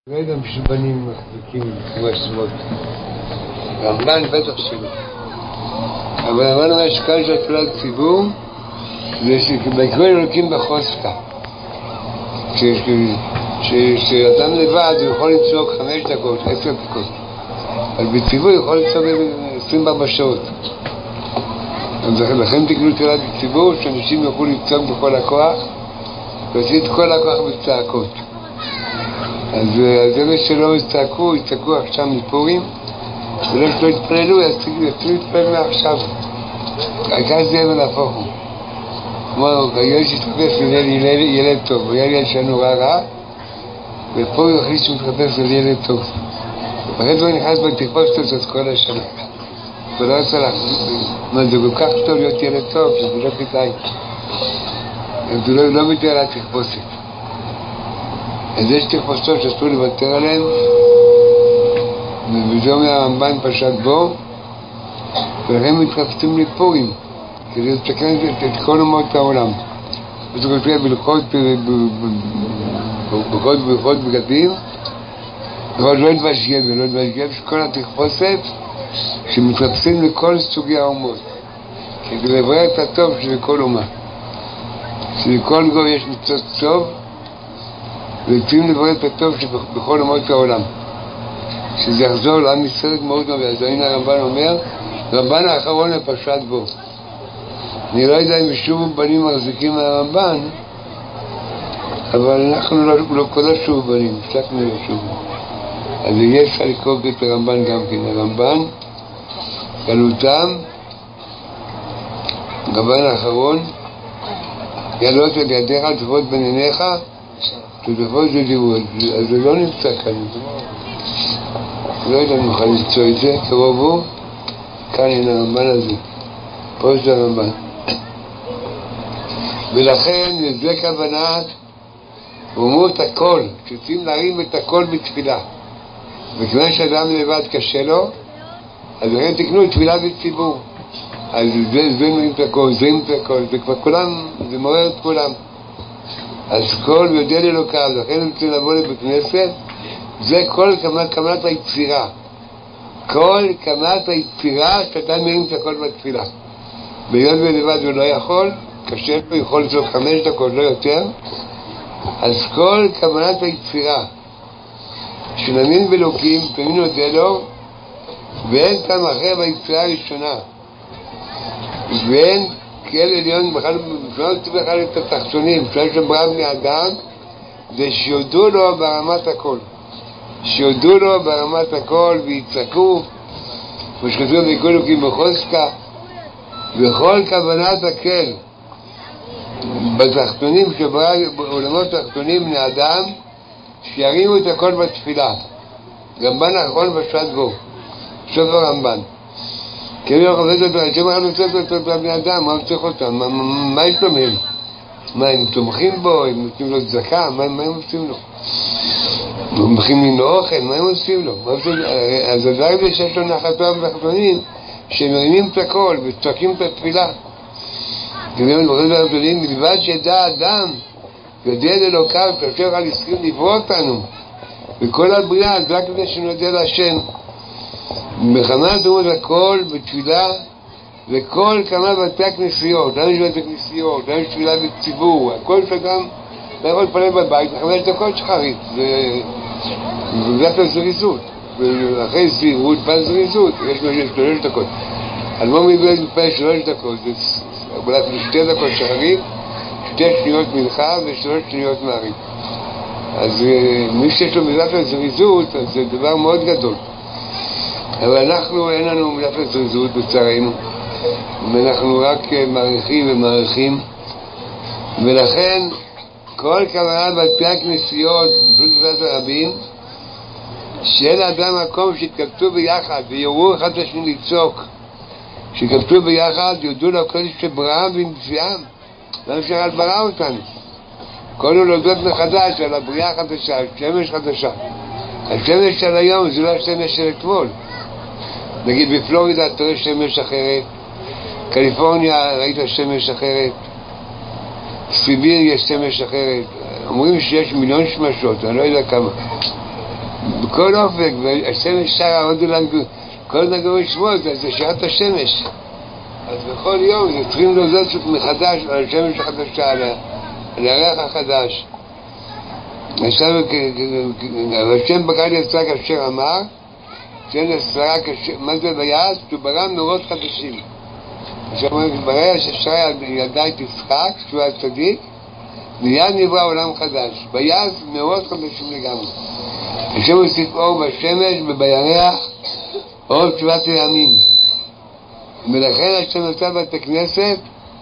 לא יודע משבנים מחזיקים כמו שמות. רמב"ן בטח שלא. אבל הרמב"ן אומר שקל של תפילת ציבור זה שבעקבות אלוקים בחוסקה. כשאדם לבד הוא יכול לצעוק 5 דקות, 10 דקות. אבל בציבור הוא יכול לצעוק 24 שעות. לכן תקנו תפילת ציבור שאנשים יוכלו לצעוק בכל הכוח ולהוציא את כל הכוח בצעקות. אז אלה שלא יצעקו עכשיו מפורים ולא שלא יתפללו, יצאו להתפלל מעכשיו. העיקר זה יהיה להפוך. כמו ילד שהתחפש לילד טוב, הוא ילד שלנו רע ופה הוא החליט שהוא מתחפש לילד טוב. אחרי זה הוא נכנס בתחפושת הזאת כל השנה ולא עושה לך, זה כל כך טוב להיות ילד טוב שזה לא כדאי, זה לא מתאר על התחפושת. אז יש תחפושות שאסור לוותר עליהן, וזה אומר הרמב"ן פשט בו, ולכן מתחפשים לפורים כדי לתקן את כל אומות העולם. וזה כותב בלוחות בגדים, אבל לא יתבשגב ולא יתבשגב שכל התחפושת שמתחפשים לכל סוגי האומות כדי לברר את הטוב של כל אומה, שלכל גוי יש מצוות טוב וצריכים לברר את הטוב שבכל אומות העולם, שזה יחזור לעם ישראל מאוד מאוד. אז הנה הרמב"ן אומר, רמב"ן האחרון לפשט בו. אני לא יודע אם שוב בנים מחזיקים מהרמב"ן, אבל אנחנו לא כל השוב בנים, הפסקנו לשוב. אז יש אפשר לקרוא את הרמב"ן גם כן. הרמב"ן, גלותם, הרמב"ן האחרון, יעלות את ידיך תפות בין עיניך, תתפות ודיבור. אז זה לא נמצא כאן. לא יודע אם נוכל למצוא את זה, קרוב הוא, כאן הנה הרמב"ן הזה. פה זה הרמב"ן. ולכן לזה כוונה, אומרו את הכל, כשצריכים להרים את הכל בתפילה. וכיוון שאדם לבד קשה לו, אז לכן תקנו תפילה בציבור. אז זה מרים את הכל, זה מרים את הכל, זה כבר כולם, זה מעורר את כולם. אז כל יודע לאלוקיו, לכן הם צריכים לבוא לבית כנסת, זה כל כוונת היצירה. כל כוונת היצירה שאתה מרים את הכל בתפילה. ביום ולבד הוא לא יכול, קשה לו, יכול לצעוק 5 דקות, לא יותר. אז כל כוונת היצירה שנאמין באלוקים, תאמינו את זה לו, ואין כאן אחר ביצירה הראשונה. ואין כאל עליון, בכלל את התחתונים, שיש שם ברב מאדם, זה שיודו לו ברמת הכל. שיודו לו ברמת הכל ויצעקו, ושכתוב בכל אלוקים בחוזקה, וכל כוונת הקל בתחתונים, בעולמות התחתונים בני אדם, שירימו את הכל בתפילה. רמב"ן האחרון פשט בו, סוף הרמב"ן. כי אני לא חושב אותו, אני אומר, אני צריך אותו בני אדם, מה הוא צריך אותם? מה יש לו מהם? מה, הם תומכים בו? הם נותנים לו צדקה? מה הם עושים לו? הם מכינים לו אוכל? מה הם עושים לו? אז הדבר הזה שיש לו נחתו בתחתונים, שהם מרימים את הכל וצועקים את התפילה. כדי בחוזק בתחתונים, מלבד שידע אדם, יודע לאלוקיו, כאשר על הסכים לברוא אותנו וכל הבריאה, זה רק כדי שנודע להשם. בכמה תאומות הכל בתפילה וכל כמה בתי הכנסיות, גם יש בתי כנסיות, גם יש תפילה בציבור, הכל שגם לא יכול לפלל בבית, 5 דקות שחרית, זה רק לזריזות, ואחרי זהירות פעם זריזות, יש 3 דקות. אז מה מביא לפעמים 3 דקות? זה אולי 2 דקות שחרית, 2 שניות מנחה ו3 שניות מעריב. אז מי שיש לו מידת הזריזות, אז זה דבר מאוד גדול. אבל אנחנו, אין לנו מידת הזריזות בצערנו, ואנחנו רק מעריכים ומעריכים, ולכן כל כוונה בתי הכנסיות, בשביל תפילת הרבים, שאין לאדם מקום שהתקבצו ביחד ויראו אחד לשני לצעוק, שהתקבצו ביחד, יודו לקודש שבראם ונציאם, למה שרל ברא אותנו. קודם להודות מחדש על הבריאה החדשה, על שמש חדשה. השמש של היום זה לא השמש של אתמול. נגיד בפלורידה אתה רואה שמש אחרת, קליפורניה ראית שמש אחרת, סיביר יש שמש אחרת. אומרים שיש 1,000,000 שמשות, אני לא יודע כמה. בכל אופק, והשמש שרה עוד אולי, כל נגמרי שמות, אז זה שרת השמש. אז בכל יום זה צריכים להודות מחדש על השמש החדשה, על הירח החדש. עכשיו, השם ברא ליצרה כאשר אמר, מה זה ויעש? הוא ברא נורות חדשים. עכשיו ברגע ששרה ילדה את יצחק, שהוא היה צדיק, מיד נברא עולם חדש. ויעש נורות חדשים לגמרי. השם הוסיף אור בשמש ובירח, אור תשובת הימים. ולכן השם נמצא בית הכנסת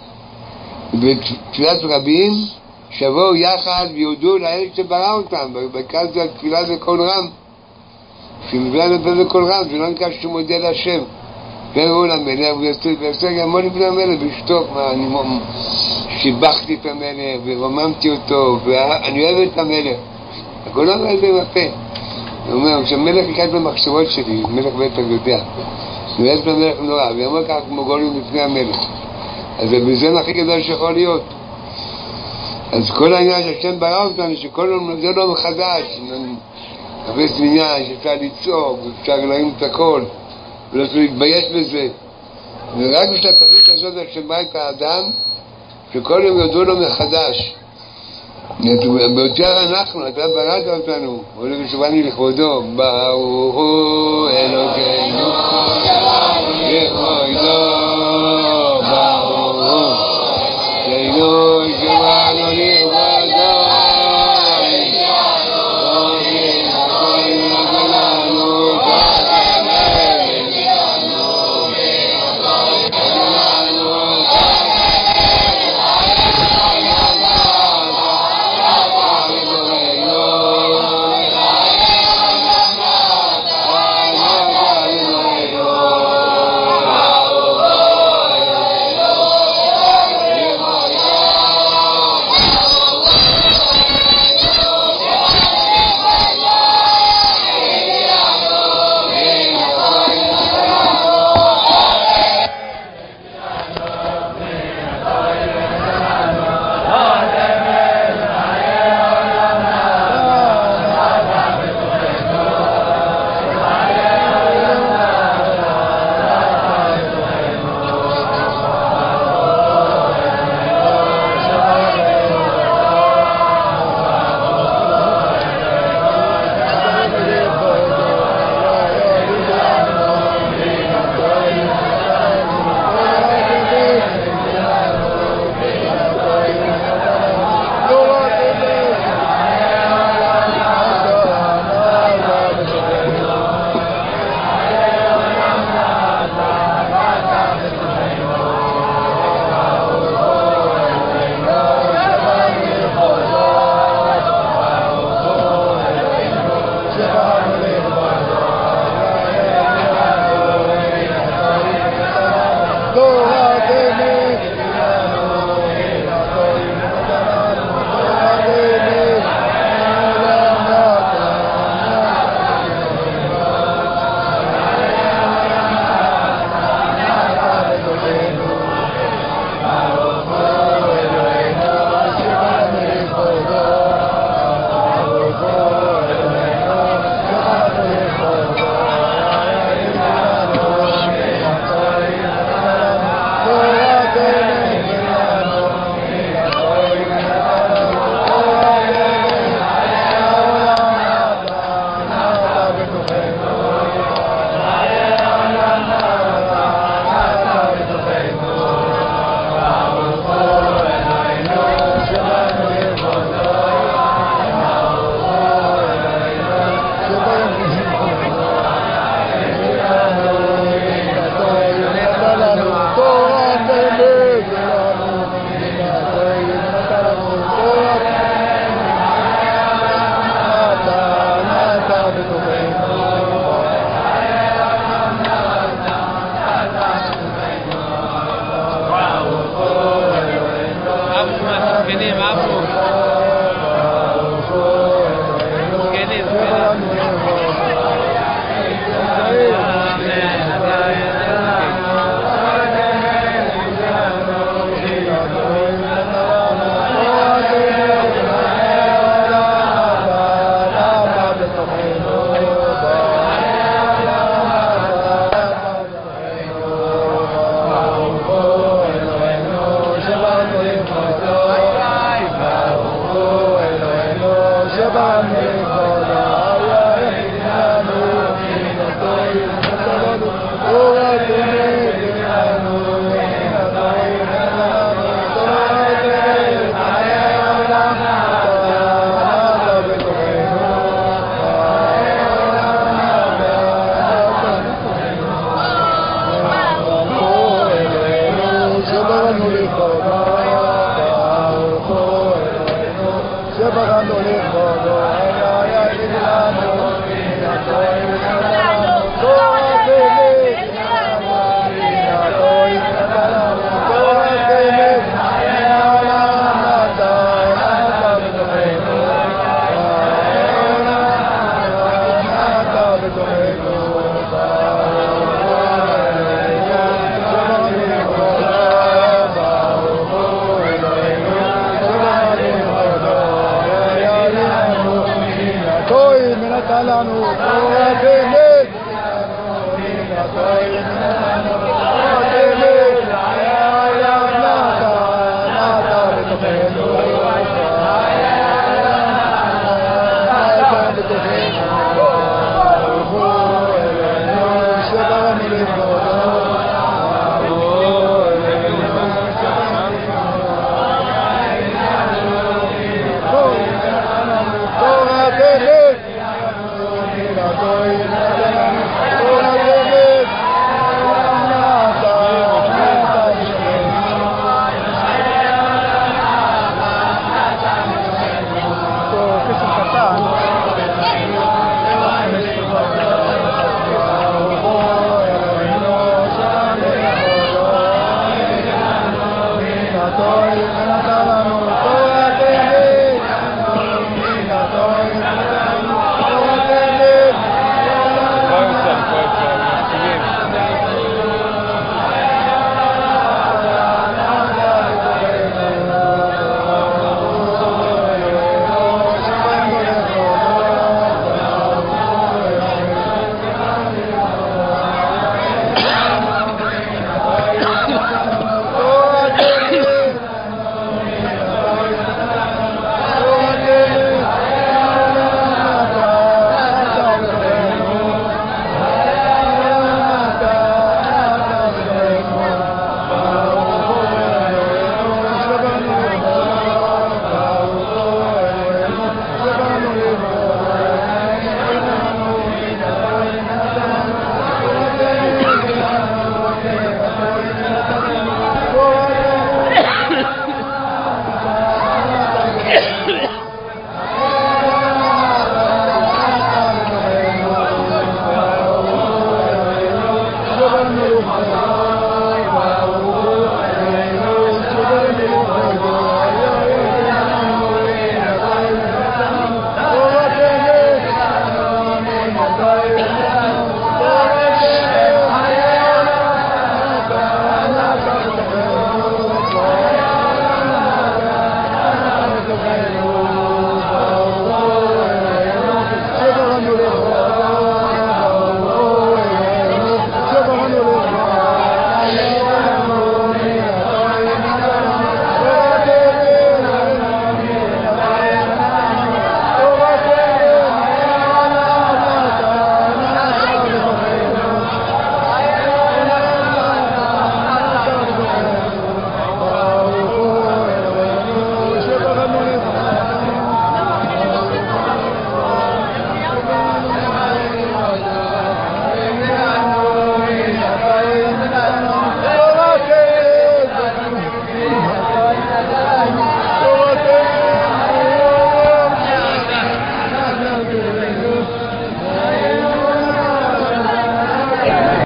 בתפילת רבים, שבואו יחד ויודו לאל שברא אותם. בעיקר זה התפילה בקול רם. כשמביאה לפה בקול רם, זה לא נקרא שהוא מודה להשם. והראו למלך, ועשה גם לפני המלך, בשתוק, אני שיבחתי את המלך, ורוממתי אותו, ואני אוהב את המלך. הכל לא אומר את זה בפה. הוא אומר, כשהמלך יקד במחשבות שלי, מלך בטח יודע, הוא אוהב את המלך נורא, ואמר כך כמו גולים לפני המלך. אז זה בזמן הכי גדול שיכול להיות. אז כל העניין שהשם ברא אותנו, שכל יום זה לא מחדש, חפש מניין שאפשר לצעוק, ואפשר להרים את הכל, ולא צריך להתבייש בזה. ורק בשביל התכלית הזאת השם ברא את האדם, שכל יום יודו לו מחדש. ביותר אנחנו, אתה בראת אותנו, עולה ושובני לכבודו, ברוך הוא אלוקינו, לכבודו, ברוך הוא, אלוקינו שבנו לכבודו, Torah